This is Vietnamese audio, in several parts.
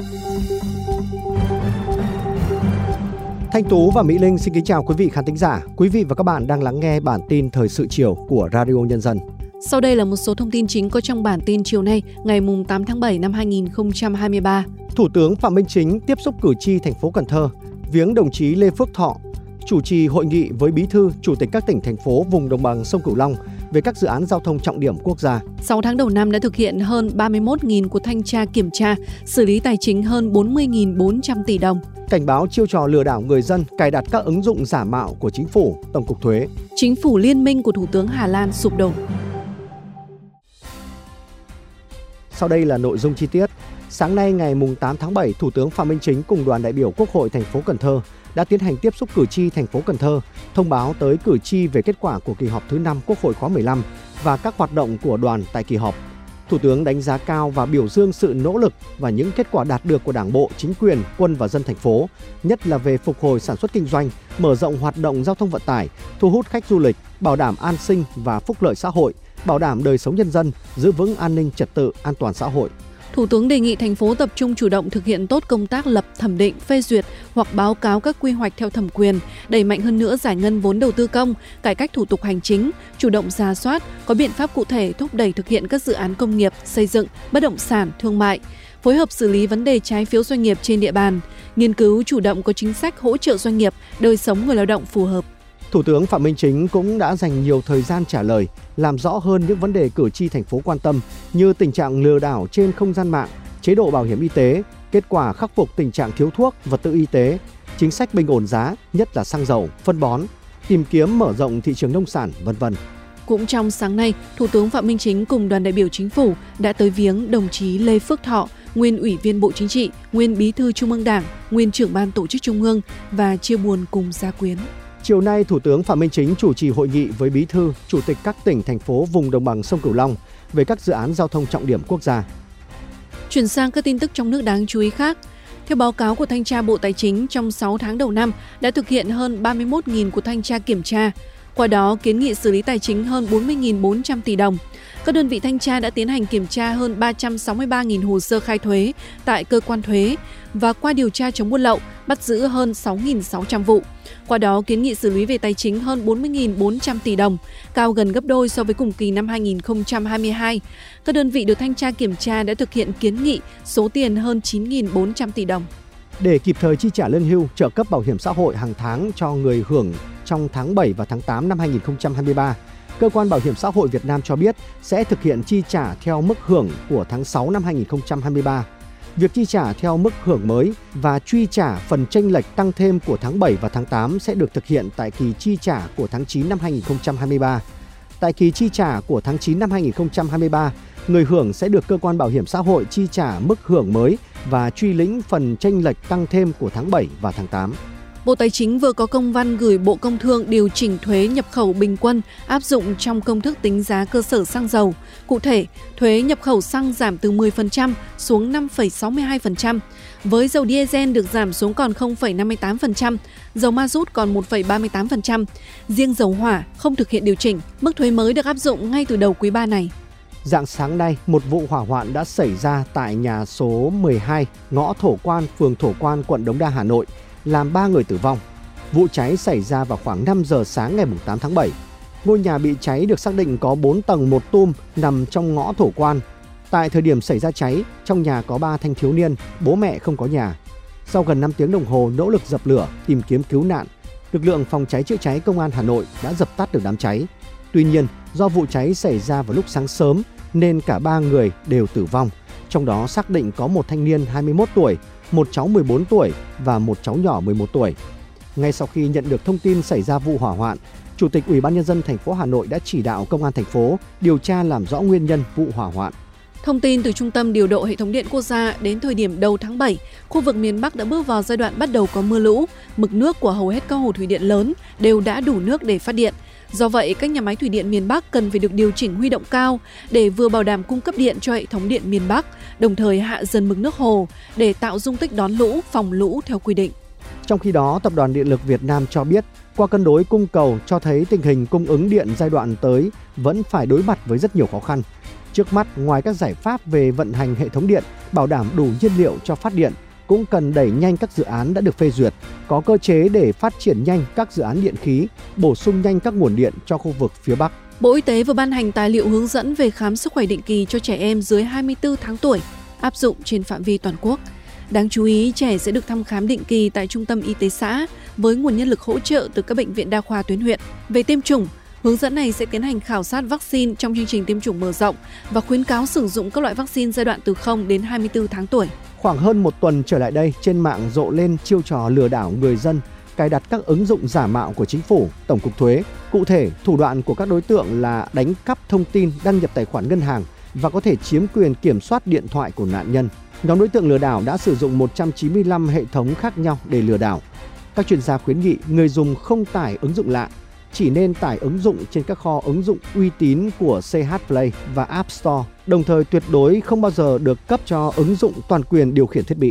Thanh Tú và Mỹ Linh xin kính chào quý vị khán thính giả. Quý vị và các bạn đang lắng nghe bản tin Thời sự chiều của Radio Nhân dân. Sau đây là một số thông tin chính có trong bản tin chiều nay, ngày 8 tháng 7 năm 2023. Thủ tướng Phạm Minh Chính tiếp xúc cử tri thành phố Cần Thơ, viếng đồng chí Lê Phước Thọ, chủ trì hội nghị với Bí thư, Chủ tịch các tỉnh, thành phố vùng đồng bằng sông Cửu Long về các dự án giao thông trọng điểm quốc gia. 6 tháng đầu năm đã thực hiện hơn 31.000 cuộc thanh tra kiểm tra, xử lý tài chính hơn 40.400 tỷ đồng. Cảnh báo chiêu trò lừa đảo người dân cài đặt các ứng dụng giả mạo của Chính phủ, Tổng cục Thuế. Chính phủ liên minh của Thủ tướng Hà Lan sụp đổ. Sau đây là nội dung chi tiết. Sáng nay ngày 8 tháng 7, Thủ tướng Phạm Minh Chính cùng đoàn đại biểu Quốc hội thành phố Cần Thơ đã tiến hành tiếp xúc cử tri thành phố Cần Thơ, thông báo tới cử tri về kết quả của kỳ họp thứ 5 Quốc hội khóa 15 và các hoạt động của đoàn tại kỳ họp. Thủ tướng đánh giá cao và biểu dương sự nỗ lực và những kết quả đạt được của Đảng bộ, chính quyền, quân và dân thành phố, nhất là về phục hồi sản xuất kinh doanh, mở rộng hoạt động giao thông vận tải, thu hút khách du lịch, bảo đảm an sinh và phúc lợi xã hội, bảo đảm đời sống nhân dân, giữ vững an ninh trật tự, an toàn xã hội. Thủ tướng đề nghị thành phố tập trung chủ động thực hiện tốt công tác lập, thẩm định, phê duyệt hoặc báo cáo các quy hoạch theo thẩm quyền, đẩy mạnh hơn nữa giải ngân vốn đầu tư công, cải cách thủ tục hành chính, chủ động rà soát, có biện pháp cụ thể thúc đẩy thực hiện các dự án công nghiệp, xây dựng, bất động sản, thương mại, phối hợp xử lý vấn đề trái phiếu doanh nghiệp trên địa bàn, nghiên cứu chủ động có chính sách hỗ trợ doanh nghiệp, đời sống người lao động phù hợp. Thủ tướng Phạm Minh Chính cũng đã dành nhiều thời gian trả lời, làm rõ hơn những vấn đề cử tri thành phố quan tâm như tình trạng lừa đảo trên không gian mạng, chế độ bảo hiểm y tế, kết quả khắc phục tình trạng thiếu thuốc, vật tư y tế, chính sách bình ổn giá, nhất là xăng dầu, phân bón, tìm kiếm mở rộng thị trường nông sản, v.v. Cũng trong sáng nay, Thủ tướng Phạm Minh Chính cùng đoàn đại biểu Chính phủ đã tới viếng đồng chí Lê Phước Thọ, nguyên Ủy viên Bộ Chính trị, nguyên Bí thư Trung ương Đảng, nguyên Trưởng ban Tổ chức Trung ương và chia buồn cùng gia quyến. Chiều nay, Thủ tướng Phạm Minh Chính chủ trì hội nghị với Bí thư, Chủ tịch các tỉnh, thành phố vùng đồng bằng sông Cửu Long về các dự án giao thông trọng điểm quốc gia. Chuyển sang các tin tức trong nước đáng chú ý khác. Theo báo cáo của Thanh tra Bộ Tài chính, trong 6 tháng đầu năm đã thực hiện hơn 31.000 cuộc thanh tra kiểm tra. Qua đó, kiến nghị xử lý tài chính hơn 40.400 tỷ đồng. Các đơn vị thanh tra đã tiến hành kiểm tra hơn 363.000 hồ sơ khai thuế tại cơ quan thuế và qua điều tra chống buôn lậu, bắt giữ hơn 6.600 vụ. Qua đó, kiến nghị xử lý về tài chính hơn 40.400 tỷ đồng, cao gần gấp đôi so với cùng kỳ năm 2022. Các đơn vị được thanh tra kiểm tra đã thực hiện kiến nghị số tiền hơn 9.400 tỷ đồng. Để kịp thời chi trả lương hưu, trợ cấp bảo hiểm xã hội hàng tháng cho người hưởng trong tháng 7 và tháng 8 năm 2023, Cơ quan Bảo hiểm xã hội Việt Nam cho biết sẽ thực hiện chi trả theo mức hưởng của tháng 6 năm 2023. Việc chi trả theo mức hưởng mới và truy trả phần chênh lệch tăng thêm của tháng 7 và tháng 8 sẽ được thực hiện tại kỳ chi trả của tháng 9 năm 2023. Tại kỳ chi trả của tháng 9 năm 2023, người hưởng sẽ được Cơ quan Bảo hiểm xã hội chi trả mức hưởng mới và truy lĩnh phần chênh lệch tăng thêm của tháng 7 và tháng 8. Bộ Tài chính vừa có công văn gửi Bộ Công Thương điều chỉnh thuế nhập khẩu bình quân áp dụng trong công thức tính giá cơ sở xăng dầu. Cụ thể, thuế nhập khẩu xăng giảm từ 10% xuống 5,62%, với dầu diesel được giảm xuống còn 0,58%, dầu ma rút còn 1,38%. Riêng dầu hỏa không thực hiện điều chỉnh, mức thuế mới được áp dụng ngay từ đầu quý 3 này. Rạng sáng nay, một vụ hỏa hoạn đã xảy ra tại nhà số 12, ngõ Thổ Quan, phường Thổ Quan, quận Đống Đa, Hà Nội, làm 3 người tử vong. Vụ cháy xảy ra vào khoảng 5 giờ sáng ngày 8 tháng 7. Ngôi nhà bị cháy được xác định có 4 tầng một tum nằm trong ngõ Thổ Quan. Tại thời điểm xảy ra cháy, trong nhà có 3 thanh thiếu niên, bố mẹ không có nhà. Sau gần 5 tiếng đồng hồ nỗ lực dập lửa, tìm kiếm cứu nạn, lực lượng phòng cháy chữa cháy công an Hà Nội đã dập tắt được đám cháy. Tuy nhiên, do vụ cháy xảy ra vào lúc sáng sớm nên cả 3 người đều tử vong. Trong đó xác định có một thanh niên 21 tuổi, một cháu 14 tuổi và một cháu nhỏ 11 tuổi. Ngay sau khi nhận được thông tin xảy ra vụ hỏa hoạn, Chủ tịch Ủy ban Nhân dân thành phố Hà Nội đã chỉ đạo Công an thành phố điều tra làm rõ nguyên nhân vụ hỏa hoạn. Thông tin từ Trung tâm Điều độ Hệ thống Điện Quốc gia, đến thời điểm đầu tháng 7, khu vực miền Bắc đã bước vào giai đoạn bắt đầu có mưa lũ. Mực nước của hầu hết các hồ thủy điện lớn đều đã đủ nước để phát điện. Do vậy, các nhà máy thủy điện miền Bắc cần phải được điều chỉnh huy động cao để vừa bảo đảm cung cấp điện cho hệ thống điện miền Bắc, đồng thời hạ dần mực nước hồ để tạo dung tích đón lũ, phòng lũ theo quy định. Trong khi đó, Tập đoàn Điện lực Việt Nam cho biết, qua cân đối cung cầu cho thấy tình hình cung ứng điện giai đoạn tới vẫn phải đối mặt với rất nhiều khó khăn. Trước mắt, ngoài các giải pháp về vận hành hệ thống điện, bảo đảm đủ nhiên liệu cho phát điện, cũng cần đẩy nhanh các dự án đã được phê duyệt, có cơ chế để phát triển nhanh các dự án điện khí, bổ sung nhanh các nguồn điện cho khu vực phía Bắc. Bộ Y tế vừa ban hành tài liệu hướng dẫn về khám sức khỏe định kỳ cho trẻ em dưới 24 tháng tuổi, áp dụng trên phạm vi toàn quốc. Đáng chú ý, trẻ sẽ được thăm khám định kỳ tại trung tâm y tế xã với nguồn nhân lực hỗ trợ từ các bệnh viện đa khoa tuyến huyện. Về tiêm chủng, hướng dẫn này sẽ tiến hành khảo sát vaccine trong chương trình tiêm chủng mở rộng và khuyến cáo sử dụng các loại vaccine giai đoạn từ 0 đến 24 tháng tuổi. Khoảng hơn một tuần trở lại đây, trên mạng rộ lên chiêu trò lừa đảo người dân cài đặt các ứng dụng giả mạo của chính phủ, tổng cục thuế. Cụ thể, thủ đoạn của các đối tượng là đánh cắp thông tin đăng nhập tài khoản ngân hàng và có thể chiếm quyền kiểm soát điện thoại của nạn nhân. Nhóm đối tượng lừa đảo đã sử dụng 195 hệ thống khác nhau để lừa đảo. Các chuyên gia khuyến nghị người dùng không tải ứng dụng lạ, chỉ nên tải ứng dụng trên các kho ứng dụng uy tín của CH Play và App Store, đồng thời tuyệt đối không bao giờ được cấp cho ứng dụng toàn quyền điều khiển thiết bị.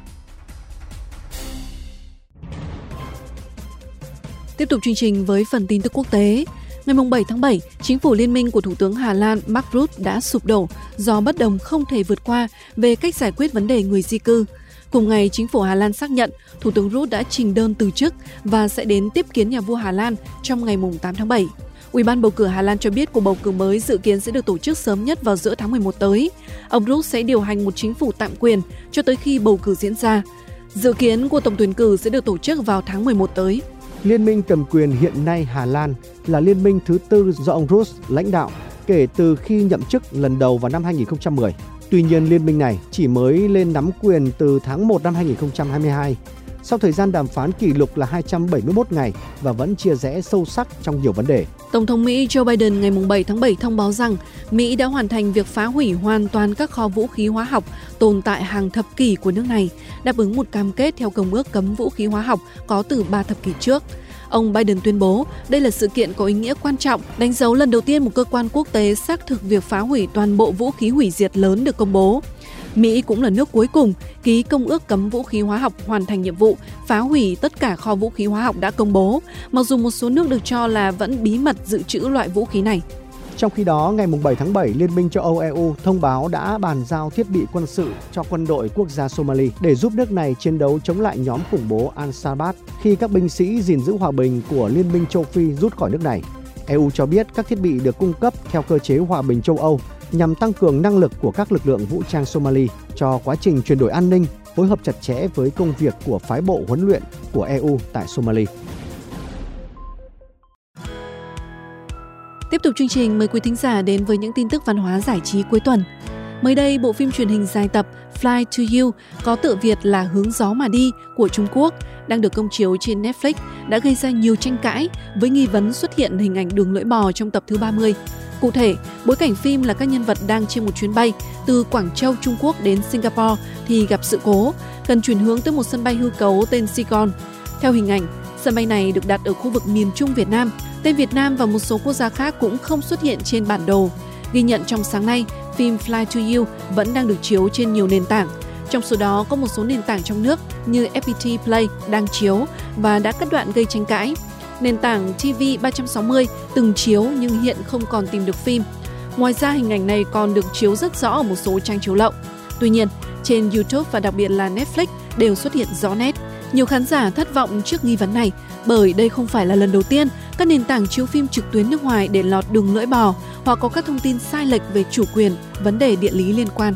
Tiếp tục chương trình với phần tin tức quốc tế. Ngày 7 tháng 7, chính phủ liên minh của Thủ tướng Hà Lan Mark Rutte đã sụp đổ do bất đồng không thể vượt qua về cách giải quyết vấn đề người di cư. Cùng ngày, chính phủ Hà Lan xác nhận Thủ tướng Rutte đã trình đơn từ chức và sẽ đến tiếp kiến nhà vua Hà Lan trong ngày 8 tháng 7. Ủy ban bầu cử Hà Lan cho biết cuộc bầu cử mới dự kiến sẽ được tổ chức sớm nhất vào giữa tháng 11 tới. Ông Rutte sẽ điều hành một chính phủ tạm quyền cho tới khi bầu cử diễn ra. Dự kiến cuộc tổng tuyển cử sẽ được tổ chức vào tháng 11 tới. Liên minh cầm quyền hiện nay Hà Lan là liên minh thứ tư do ông Rutte lãnh đạo kể từ khi nhậm chức lần đầu vào năm 2010. Tuy nhiên, liên minh này chỉ mới lên nắm quyền từ tháng 1 năm 2022, sau thời gian đàm phán kỷ lục là 271 ngày và vẫn chia rẽ sâu sắc trong nhiều vấn đề. Tổng thống Mỹ Joe Biden ngày 7 tháng 7 thông báo rằng Mỹ đã hoàn thành việc phá hủy hoàn toàn các kho vũ khí hóa học tồn tại hàng thập kỷ của nước này, đáp ứng một cam kết theo Công ước cấm vũ khí hóa học có từ 3 thập kỷ trước. Ông Biden tuyên bố đây là sự kiện có ý nghĩa quan trọng, đánh dấu lần đầu tiên một cơ quan quốc tế xác thực việc phá hủy toàn bộ vũ khí hủy diệt lớn được công bố. Mỹ cũng là nước cuối cùng ký Công ước cấm vũ khí hóa học hoàn thành nhiệm vụ phá hủy tất cả kho vũ khí hóa học đã công bố, mặc dù một số nước được cho là vẫn bí mật dự trữ loại vũ khí này. Trong khi đó, ngày 7 tháng 7, Liên minh châu Âu EU thông báo đã bàn giao thiết bị quân sự cho quân đội quốc gia Somali để giúp nước này chiến đấu chống lại nhóm khủng bố Al-Shabaab khi các binh sĩ gìn giữ hòa bình của Liên minh châu Phi rút khỏi nước này. EU cho biết các thiết bị được cung cấp theo cơ chế hòa bình châu Âu nhằm tăng cường năng lực của các lực lượng vũ trang Somali cho quá trình chuyển đổi an ninh, phối hợp chặt chẽ với công việc của phái bộ huấn luyện của EU tại Somali. Tiếp tục chương trình, mời quý thính giả đến với những tin tức văn hóa giải trí cuối tuần. Mới đây, bộ phim truyền hình dài tập Fly to You có tựa Việt là Hướng gió mà đi của Trung Quốc đang được công chiếu trên Netflix đã gây ra nhiều tranh cãi với nghi vấn xuất hiện hình ảnh đường lưỡi bò trong tập thứ 30. Cụ thể, bối cảnh phim là các nhân vật đang trên một chuyến bay từ Quảng Châu, Trung Quốc đến Singapore thì gặp sự cố, cần chuyển hướng tới một sân bay hư cấu tên Saigon. Theo hình ảnh, sân bay này được đặt ở khu vực miền Trung Việt Nam. Tên Việt Nam và một số quốc gia khác cũng không xuất hiện trên bản đồ. Ghi nhận trong sáng nay, phim Fly to You vẫn đang được chiếu trên nhiều nền tảng. Trong số đó có một số nền tảng trong nước như FPT Play đang chiếu và đã cắt đoạn gây tranh cãi. Nền tảng TV 360 từng chiếu nhưng hiện không còn tìm được phim. Ngoài ra, hình ảnh này còn được chiếu rất rõ ở một số trang chiếu lậu. Tuy nhiên, trên YouTube và đặc biệt là Netflix đều xuất hiện rõ nét. Nhiều khán giả thất vọng trước nghi vấn này bởi đây không phải là lần đầu tiên các nền tảng chiếu phim trực tuyến nước ngoài để lọt đường lưỡi bò hoặc có các thông tin sai lệch về chủ quyền, vấn đề địa lý liên quan.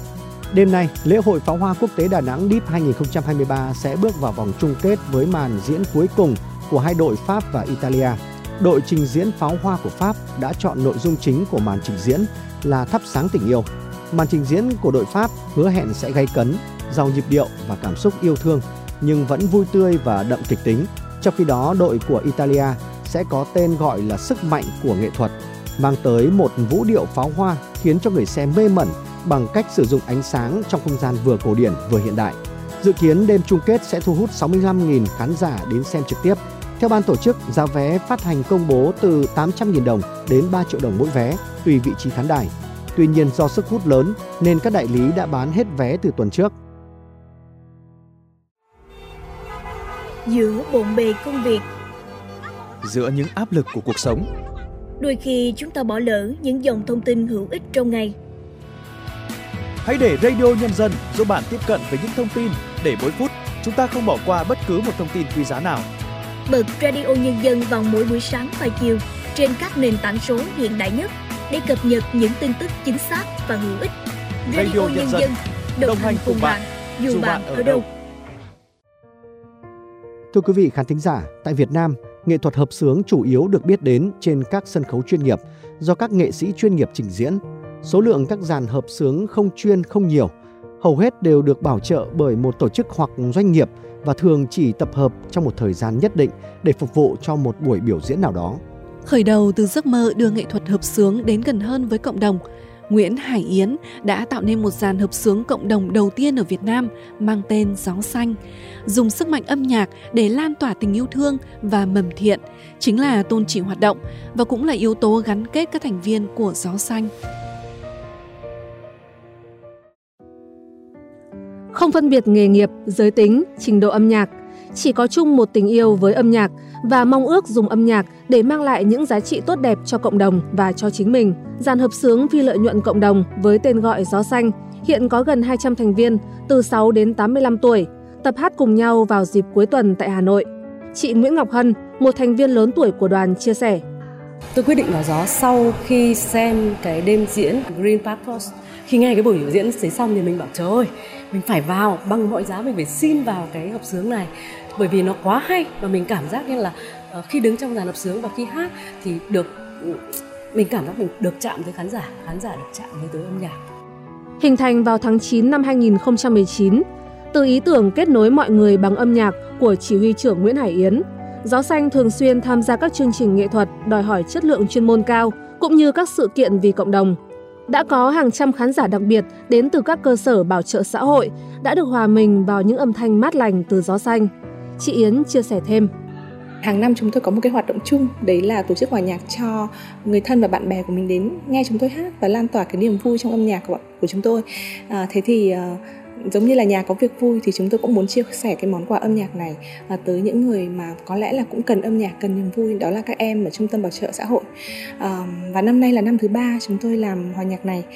Đêm nay, lễ hội pháo hoa quốc tế Đà Nẵng DEEP 2023 sẽ bước vào vòng chung kết với màn diễn cuối cùng của hai đội Pháp và Italia. Đội trình diễn pháo hoa của Pháp đã chọn nội dung chính của màn trình diễn là thắp sáng tình yêu. Màn trình diễn của đội Pháp hứa hẹn sẽ gay cấn, giàu nhịp điệu và cảm xúc yêu thương, nhưng vẫn vui tươi và đậm kịch tính. Trong khi đó, đội của Italia sẽ có tên gọi là sức mạnh của nghệ thuật, mang tới một vũ điệu pháo hoa khiến cho người xem mê mẩn bằng cách sử dụng ánh sáng trong không gian vừa cổ điển vừa hiện đại. Dự kiến đêm chung kết sẽ thu hút 65.000 khán giả đến xem trực tiếp. Theo ban tổ chức, giá vé phát hành công bố từ 800.000 đồng đến 3 triệu đồng mỗi vé, tùy vị trí khán đài. Tuy nhiên, do sức hút lớn nên các đại lý đã bán hết vé từ tuần trước. Giữa bộn bề công việc, giữa những áp lực của cuộc sống, Đôi khi chúng ta bỏ lỡ những dòng thông tin hữu ích trong ngày. Hãy để Radio Nhân dân giúp bạn tiếp cận với những thông tin để mỗi phút chúng ta không bỏ qua bất cứ một thông tin quý giá nào. Bật Radio Nhân dân vào mỗi buổi sáng và chiều trên các nền tảng số hiện đại nhất để cập nhật những tin tức chính xác và hữu ích. Radio Nhân dân đồng hành cùng bạn, dù bạn ở đâu. Thưa quý vị khán thính giả, tại Việt Nam, nghệ thuật hợp xướng chủ yếu được biết đến trên các sân khấu chuyên nghiệp do các nghệ sĩ chuyên nghiệp trình diễn. Số lượng các dàn hợp xướng không chuyên không nhiều, hầu hết đều được bảo trợ bởi một tổ chức hoặc doanh nghiệp và thường chỉ tập hợp trong một thời gian nhất định để phục vụ cho một buổi biểu diễn nào đó. Khởi đầu từ giấc mơ đưa nghệ thuật hợp xướng đến gần hơn với cộng đồng, Nguyễn Hải Yến đã tạo nên một dàn hợp xướng cộng đồng đầu tiên ở Việt Nam mang tên Gió Xanh. Dùng sức mạnh âm nhạc để lan tỏa tình yêu thương và mầm thiện chính là tôn chỉ hoạt động và cũng là yếu tố gắn kết các thành viên của Gió Xanh. Không phân biệt nghề nghiệp, giới tính, trình độ âm nhạc, chỉ có chung một tình yêu với âm nhạc và mong ước dùng âm nhạc để mang lại những giá trị tốt đẹp cho cộng đồng và cho chính mình. Dàn hợp xướng phi lợi nhuận cộng đồng với tên gọi Gió Xanh hiện có gần 200 thành viên từ 6 đến 85 tuổi, tập hát cùng nhau vào dịp cuối tuần tại Hà Nội. Chị Nguyễn Ngọc Hân, một thành viên lớn tuổi của đoàn, chia sẻ. Tôi quyết định vào Gió sau khi xem cái đêm diễn Green Park Post. Khi nghe cái buổi biểu diễn đấy xong thì mình bảo trời ơi, mình phải vào, bằng mọi giá mình phải xin vào cái hợp xướng này. Bởi vì nó quá hay và mình cảm giác như là khi đứng trong dàn hợp xướng và khi hát thì mình cảm giác mình được chạm với khán giả được chạm với tới âm nhạc. Hình thành vào tháng 9 năm 2019, từ ý tưởng kết nối mọi người bằng âm nhạc của chỉ huy trưởng Nguyễn Hải Yến, Gió Xanh thường xuyên tham gia các chương trình nghệ thuật đòi hỏi chất lượng chuyên môn cao cũng như các sự kiện vì cộng đồng. Đã có hàng trăm khán giả đặc biệt đến từ các cơ sở bảo trợ xã hội đã được hòa mình vào những âm thanh mát lành từ Gió Xanh. Chị Yến chia sẻ thêm. Hàng năm chúng tôi có một cái hoạt động chung, đấy là tổ chức hòa nhạc cho người thân và bạn bè của mình đến nghe chúng tôi hát và lan tỏa cái niềm vui trong âm nhạc của chúng tôi. Thế thì giống như là nhà có việc vui thì chúng tôi cũng muốn chia sẻ cái món quà âm nhạc này tới những người mà có lẽ là cũng cần âm nhạc, cần niềm vui, đó là các em ở trung tâm bảo trợ xã hội. Và năm nay là năm thứ 3 chúng tôi làm hòa nhạc này.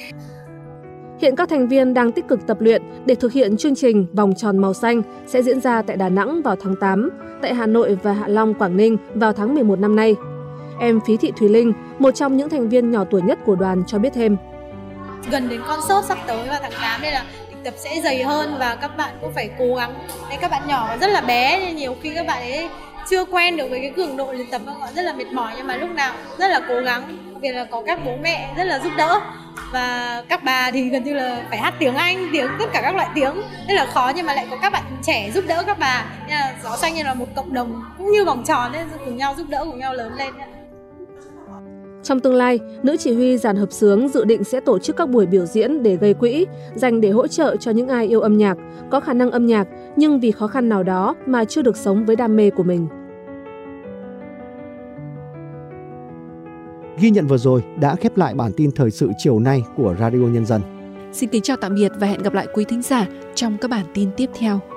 Hiện các thành viên đang tích cực tập luyện để thực hiện chương trình Vòng Tròn Màu Xanh sẽ diễn ra tại Đà Nẵng vào tháng 8, tại Hà Nội và Hạ Long, Quảng Ninh vào tháng 11 năm nay. Em Phí Thị Thùy Linh, một trong những thành viên nhỏ tuổi nhất của đoàn cho biết thêm. Gần đến concert sắp tới vào tháng 8 nên là tập sẽ dày hơn và các bạn cũng phải cố gắng. Nên các bạn nhỏ rất là bé nên nhiều khi các bạn ấy chưa quen được với cái cường độ luyện tập, họ rất là mệt mỏi, nhưng mà lúc nào rất là cố gắng vì là có các bố mẹ rất là giúp đỡ. Và các bà thì gần như là phải hát tiếng Anh, tiếng tất cả các loại tiếng rất là khó, nhưng mà lại có các bạn trẻ giúp đỡ các bà. Nên là Gió Xanh như là một cộng đồng cũng như vòng tròn nên cùng nhau giúp đỡ, cùng nhau lớn lên. Trong tương lai, nữ chỉ huy dàn hợp xướng dự định sẽ tổ chức các buổi biểu diễn để gây quỹ, dành để hỗ trợ cho những ai yêu âm nhạc, có khả năng âm nhạc nhưng vì khó khăn nào đó mà chưa được sống với đam mê của mình. Ghi nhận vừa rồi đã khép lại bản tin thời sự chiều nay của Radio Nhân dân. Xin kính chào tạm biệt và hẹn gặp lại quý thính giả trong các bản tin tiếp theo.